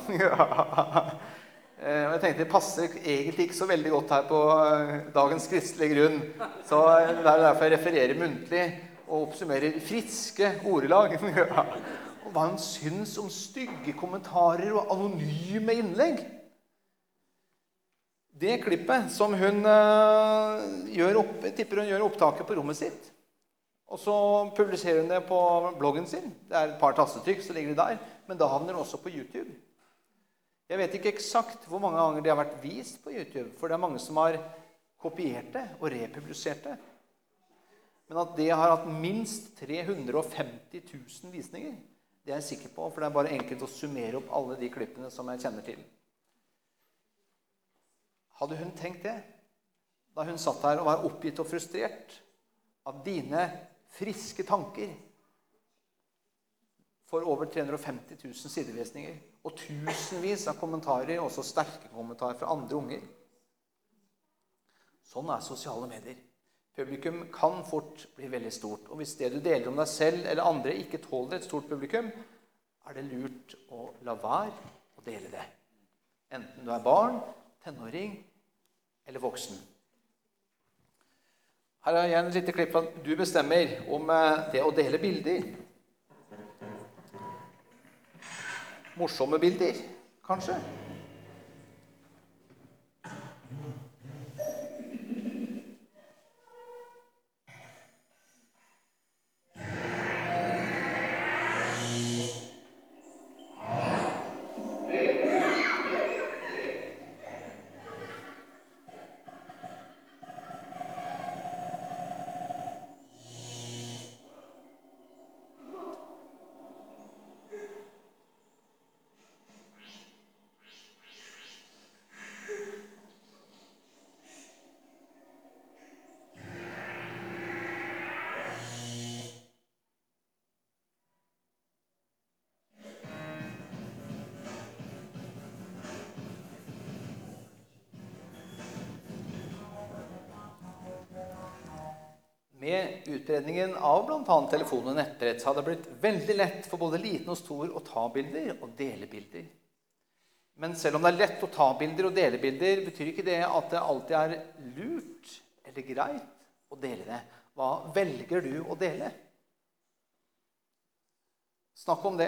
Jeg tenkte det passer egentlig ikke så veldig godt her på dagens kristelige grunn. Så det er derfor jeg refererer muntlig og oppsummerer friske ordelag. Og hva hun syns om stygge kommentarer og anonyme innlegg. Det klippet som hun gjør opptaket på rommet sitt, og så publiserer hun det på bloggen sin. Det er et par tastetrykk, så ligger det der, men da havner det også på YouTube. Jeg vet ikke eksakt hvor mange ganger det har vært vist på YouTube, for det er mange som har kopiert det og republisert det. Men at det har hatt minst 350 000 visninger, det er jeg sikker på, for det er bare enkelt å summere opp alle de klippene som jeg kjenner til. Hadde hun tenkt det, da hun satt der og var oppgitt og frustrert, at dine friske tanker får over 350 000 sidelesninger, og tusenvis av kommentarer, også sterke kommentarer fra andre unger. Sånn er sosiale medier. Publikum kan fort bli veldig stort, og hvis det du deler om deg selv eller andre ikke tåler et stort publikum, er det lurt å la være å dele det. Enten du er barn, tenåring eller voksen. Her er igjen et lite klipp at du bestemmer om det å dele bilder. Morsomme bilder, kanskje? Med utbredningen av blant annet telefon og nettbrett så hadde det blitt veldig lett for både liten og stor å ta bilder og dele bilder. Men selv om det er lett å ta bilder og dele bilder, betyr ikke det at det alltid er lurt eller greit å dele det. Hva velger du å dele? Snakk om det.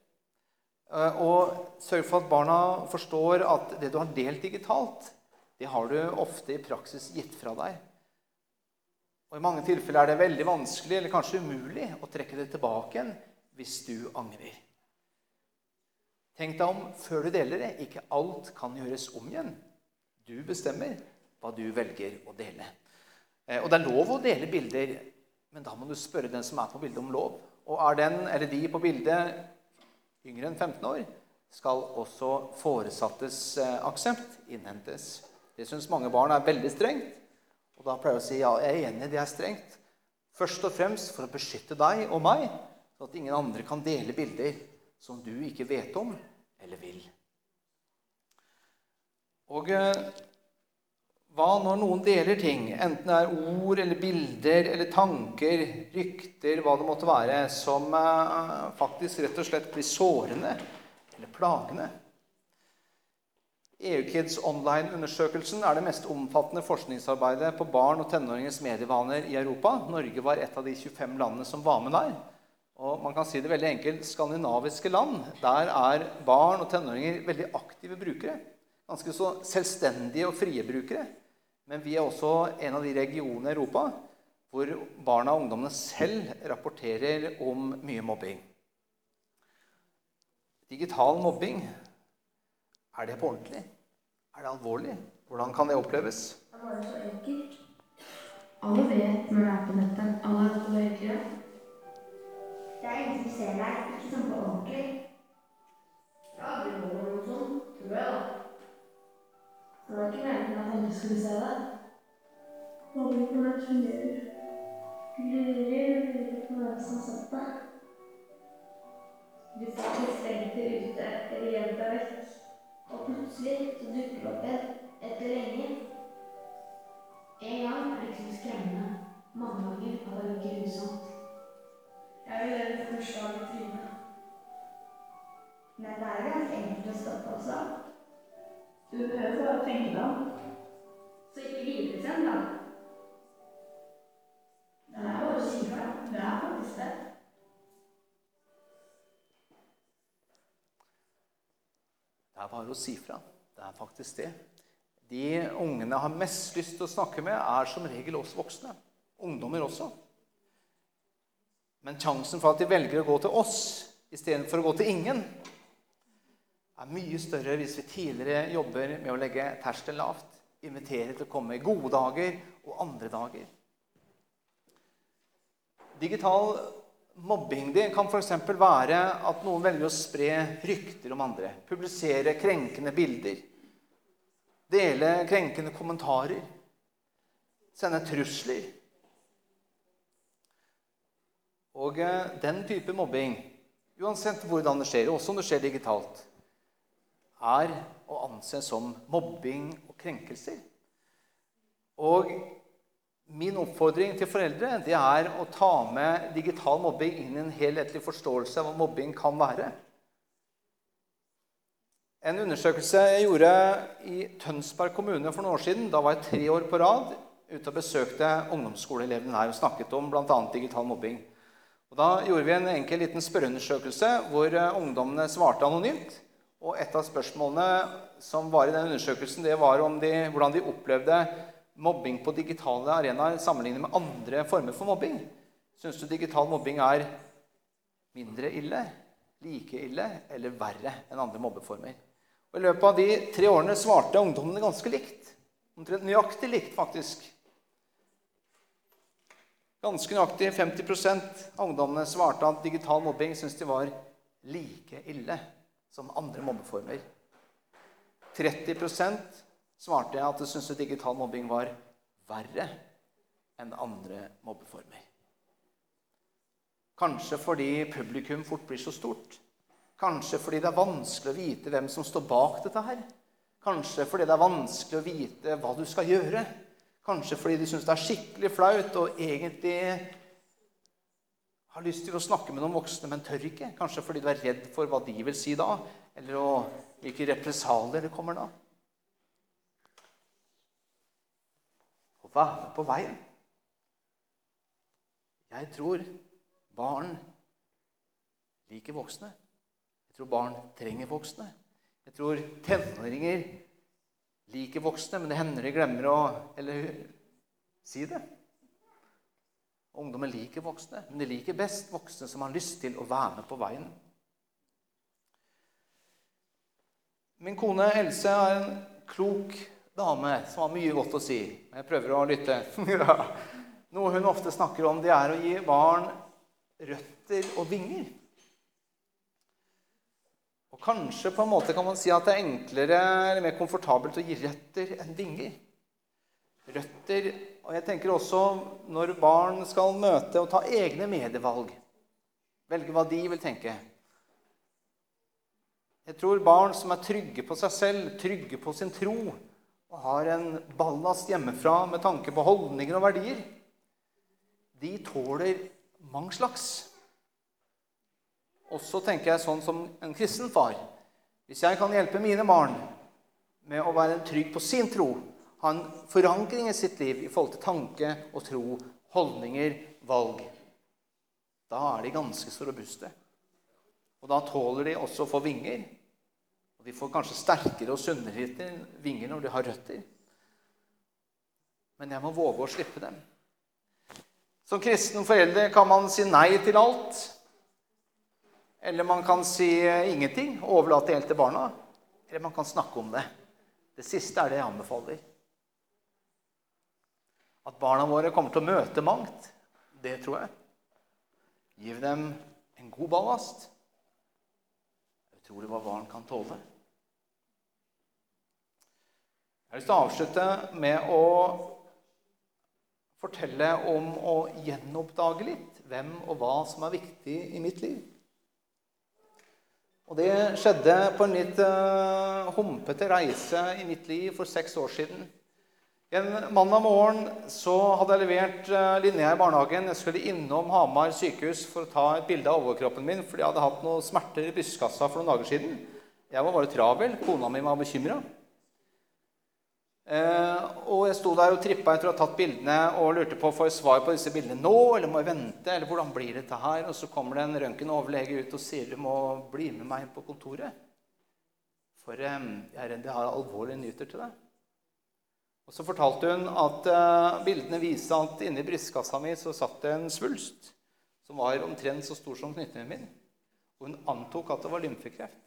Og sørg for at barna forstår at det du har delt digitalt, det har du ofte i praksis gitt fra deg. Og i mange tilfeller er det veldig vanskelig, eller kanskje umulig, å trekke det tilbake igjen hvis du angrer. Tenk deg om før du deler det. Ikke alt kan gjøres om igjen. Du bestemmer hva du velger å dele. Og det er lov å dele bilder, Men da må du spørre den som på bildet om lov. Og den eller de på bildet yngre enn 15 år, skal også foresattes aksept innhentes. Det synes mange barn veldig strengt. Og da pleier jeg å si, ja, jeg enig, det strengt. Først og fremst for å beskytte deg og meg, så at ingen andre kan dele bilder som du ikke vet om eller vil. Og hva når noen deler ting, enten det ord eller bilder eller tanker, rykter, hva det måtte være, som faktisk rett og slett blir sårende eller plagende? EU-Kids Online-undersøkelsen det mest omfattende forskningsarbeidet på barn og tenåringers medievaner i Europa. Norge var et av de 25 landene som var med der. Og man kan si det veldig enkelt, skandinaviske land, der barn og tenåringer veldig aktive brukere. Ganske så selvstendige og frie brukere. Men vi også en av de regionene i Europa hvor barna og ungdommene selv rapporterer om mye mobbing. Digital mobbing, det på ordentlig? Det alvorlig? Hvordan kan det oppleves? Det var så enkelt. Alle vet når det på nettet. Alle på det hele. Det ingen som ser deg, ikke sånn på ordentlig. Jeg har aldri vært noe sånn, tror jeg da. Det var ikke meningen at andre skulle se det. Mobbing på nett fungerer. Lurer på hvem som har sett det. Du får mistenkte ute eller gjemt deg vekk. Og plutselig så dukker det opp etter lenge. En gang det ikke så skremmende. Mange ganger det grusomt. Jeg vil gjøre det første dag i trynet. Men det ganske enkelt å stoppe også. Du behøver bare å tenke deg om. Så ikke videre sen da. Det bare å si fra. Det faktisk det. Det bare å si fra. Det faktisk det. De ungene har mest lyst til å snakke med som regel også voksne. Ungdommer også. Men sjansen for at de velger å gå til oss i stedet for å gå til ingen mye større hvis vi tidligere jobber med å legge terskelen lavt, invitere til å komme i gode dager og andre dager. Digital mobbing det kan for eksempel være at noen velger å spre rykter om andre, publisere krenkende bilder, dele krenkende kommentarer, sende trusler. Og den type mobbing, uansett hvordan det skjer, også om det skjer digitalt, å anse som mobbing og krenkelser. Og min oppfordring til foreldre det å ta med digital mobbing inn i en helhetlig forståelse av hva mobbing kan være. En undersøkelse jeg gjorde i Tønsberg kommune for noen år siden, da var jeg 3 år på rad ute og besøkte ungdomsskoleelevene her og snakket om blant annet digital mobbing. Og da gjorde vi en enkel liten spørreundersøkelse hvor ungdommene svarte anonymt. Og et av spørsmålene som var i den undersøkelsen, det var om hvordan de opplevde mobbing på digitale arenaer sammenlignet med andre former for mobbing. Synes du digital mobbing mindre ille, like ille eller verre enn andre mobbeformer? Og i løpet av de 3 årene svarte ungdommene ganske likt. Nøyaktig likt, faktisk. Ganske nøyaktig 50% av ungdommene svarte at digital mobbing synes de var like ille som andre mobbeformer. 30% svarte at de syntes digital mobbing var verre enn andre mobbeformer. Kanskje fordi publikum fort blir så stort. Kanskje fordi det vanskelig å vite hvem som står bak dette her. Kanskje fordi det vanskelig å vite hva du skal gjøre. Kanskje fordi de synes det skikkelig flaut og egentlig har lyst til å snakke med noen voksne, men tør ikke. Kanskje fordi du redd for hva de vil si da, eller hvilke represalier det kommer da. Å være på veien. Jeg tror barn liker voksne. Jeg tror barn trenger voksne. Jeg tror tenåringer liker voksne, men det hender de glemmer å si det. Ungdommen liker voksne, men de liker best voksne som har lyst til å være med på veien. Min kone Else en klok dame som har mye godt å si. Jeg prøver å lytte. Noe hun ofte snakker om, det å gi barn røtter og vinger. Og kanskje på en måte kan man si at det enklere eller mer komfortabelt å gi røtter enn vinger. Røtter, og jeg tenker også når barn skal møte og ta egne medievalg, velge hva de vil tenke. Jeg tror barn som trygge på seg selv, trygge på sin tro, og har en ballast hjemmefra med tanke på holdninger og verdier, de tåler mange slags. Og så tenker jeg sånn som en kristen far. Hvis jeg kan hjelpe mine barn med å være trygg på sin tro, ha en forankring i sitt liv i forhold til tanke og tro, holdninger, valg, da de ganske så robuste. Og da tåler de også å få vinger. Og de får kanskje sterkere og sunnere vinger når de har røtter. Men jeg må våge å slippe dem. Som kristen forelder kan man si nei til alt. Eller man kan si ingenting og overlate helt til barna. Eller man kan snakke om det. Det siste det jeg anbefaler. At barna våre kommer til å møte mangt, det tror jeg. Giv dem en god ballast. Jeg tror hva barn kan tåle. Jeg har lyst til å avslutte med å fortelle om å gjenoppdage litt hvem og hva som viktig i mitt liv. Og det skjedde på en litt humpete reise i mitt liv for 6 år siden. En mandag morgen så hadde jeg levert Linnea i barnehagen. Jeg skulle innom Hamar sykehus for å ta et bilde av overkroppen min, fordi jeg hadde hatt noen smerter i brystkassa for noen dager siden. Jeg var bare travel, kona mi var bekymret. Og jeg sto der og trippet etter å ha tatt bildene og lurte på, får jeg svar på disse bildene nå, eller må jeg vente, eller hvordan blir dette her? Og så kommer det en røntgenoverlege ut og sier du må bli med meg på kontoret. For jeg redd jeg har alvorlige nyheter til deg. Og så fortalte hun at bildene viste at inne i brystkassa mi så satt det en svulst som var omtrent så stor som knyttneven min. Og hun antok at det var lymfekreft.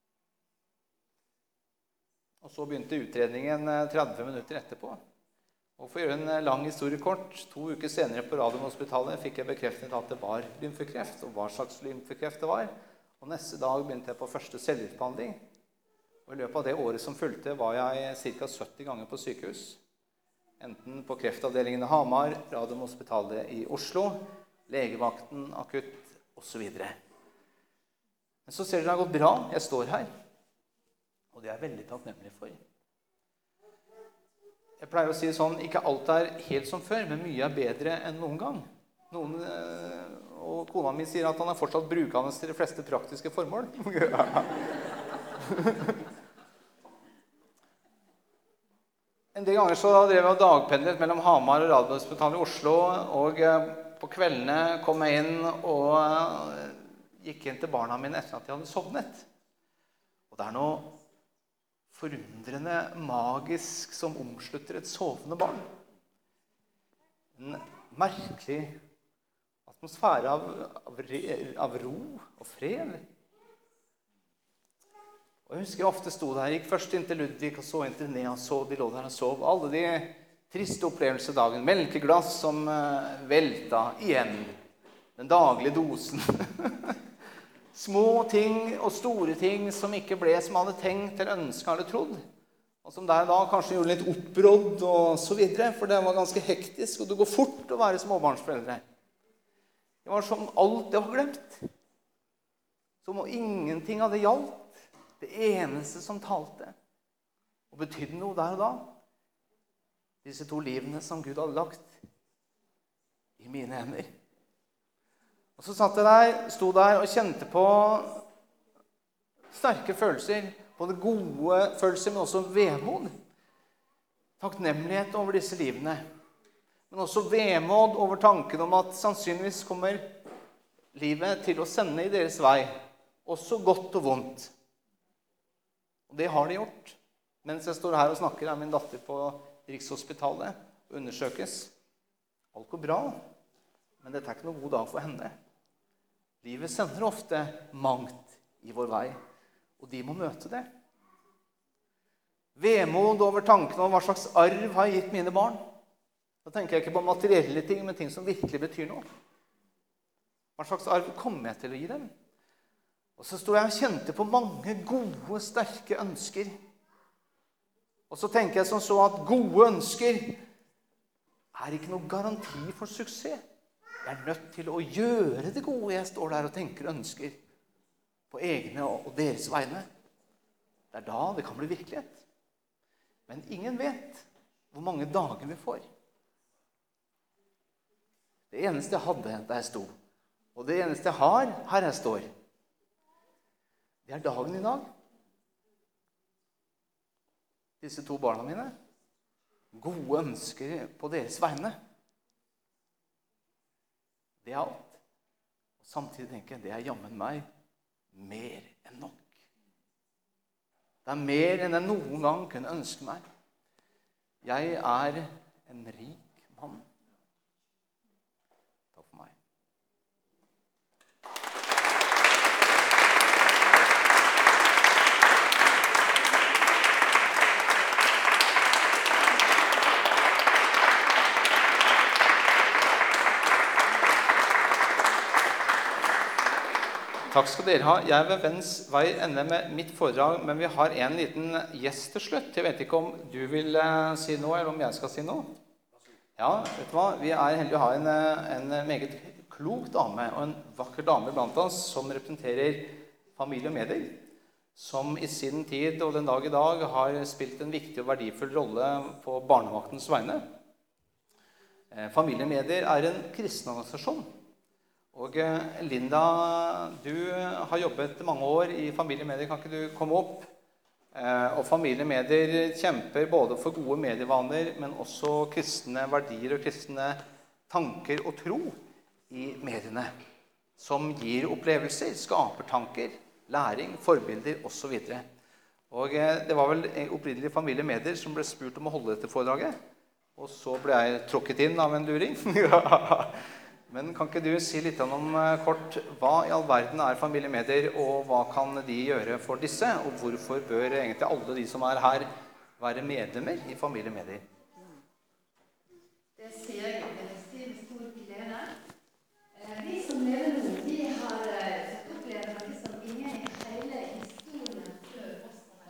Og så begynte utredningen 30 minutter etterpå. Og for å gjøre en lang historie kort, 2 uker senere på Radiumhospitalet fikk jeg bekreftet at det var lymfekreft, og hva slags lymfekreft det var. Og neste dag begynte jeg på første cellegiftbehandling. Og i løpet av det året som fulgte var jeg ca. 70 ganger på sykehus. Enten på kreftavdelingen i Hamar, Radiumhospitalet i Oslo, legevakten, akutt, og så videre. Men så ser dere det har gått bra. Jeg står her. Og det er veldig takknemlig for. Jeg pleier å si sånn, ikke alt helt som før, men mye bedre enn noen gang. Og kona mi sier at han fortsatt brukende til de fleste praktiske formål. En del ganger så drev jeg og dagpendlet mellom Hamar og Radiumhospitalet i Oslo, og på kveldene kom jeg inn og gikk inn til barna mine etter at de hadde sovnet. Og det noe forundrende, magisk som omslutter et sovende barn. En merkelig atmosfære av ro og fred. Og jeg husker jeg ofte sto der, gikk først inn til Ludvig og så inn til Nea, så de lå der og sov. Alle de triste opplevelser dagen, melkeglass som velta igjen, den daglige dosen. Små ting og store ting som ikke ble som jeg hadde tenkt eller ønsket eller trodd. Og som der da kanskje gjorde litt opprådd og så videre, for det var ganske hektisk, og det går fort å være småbarnsforeldre. Det var som alt det var glemt. Som om ingenting av det gjaldt. Det eneste som talte og betydde noe der og da. Disse 2 livene som Gud hadde lagt i mine hender. Og så satt jeg der, sto der og kjente på sterke følelser, både gode følelser, men også vemod. Takknemlighet over disse livene. Men også vemod over tanken om at sannsynligvis kommer livet til å sende i deres vei, også godt og vondt. Og det har de gjort. Mens jeg står her og snakker, min datter på Rikshospitalet og undersøkes. Alt går bra, men dette ikke noen god dag for henne. Livet sender ofte mangt i vår vei, og de må møte det. Vemod over tanken om hva slags arv har jeg gitt mine barn. Da tenker jeg ikke på materielle ting, men ting som virkelig betyr noe. Hva slags arv kommer jeg til å gi dem? Og så sto jeg og kjente på mange gode, sterke ønsker. Og så tenker jeg som så at gode ønsker er ikke noe garanti for suksess. Jeg er nødt til å gjøre det gode. Jeg står der og tenker ønsker på egne og deres vegne. Det er da det kan bli virkelighet. Men ingen vet hvor mange dager vi får. Det eneste jeg hadde der jeg sto, og det eneste jeg har her jeg står, det er dagen i dag. Disse 2 barna mine, gode ønsker på deres vegne. Det er alt. Og samtidig tenker jeg, det er jammen meg mer enn nok. Det er mer enn jeg noen gang kunne ønske meg. Jeg er en rik mann. Takk for meg. Takk skal dere ha. Jeg er ved venns vei ende med mitt foredrag, men vi har en liten gjest til slutt. Jeg vet ikke om du vil si noe, eller om jeg skal si noe. Ja, vet du hva? Vi er heldige å ha en meget klok dame, og en vakker dame blant oss, som representerer Familie og Medier, som i sin tid og den dag i dag har spilt en viktig og verdifull rolle på barnevaktens vegne. Familie og Medier er en kristen organisasjon. Og Linda, du har jobbet mange år i Familie og Medier. Kan ikke du komme opp? Og Familie og Medier kjemper både for gode medievaner, men også kristne verdier og kristne tanker og tro i mediene, som gir opplevelser, skaper tanker, læring, forbilder og så videre. Og det var vel opprinnelig Familie og Medier som ble spurt om å holde dette foredraget, og så ble jeg tråkket inn av en luring. Men kan ikke du si litt om kort, hva i all verden er Familie og Medier, og hva kan de gjøre for disse, og hvorfor bør egentlig alle de som er her være medlemmer i Familie og Medier?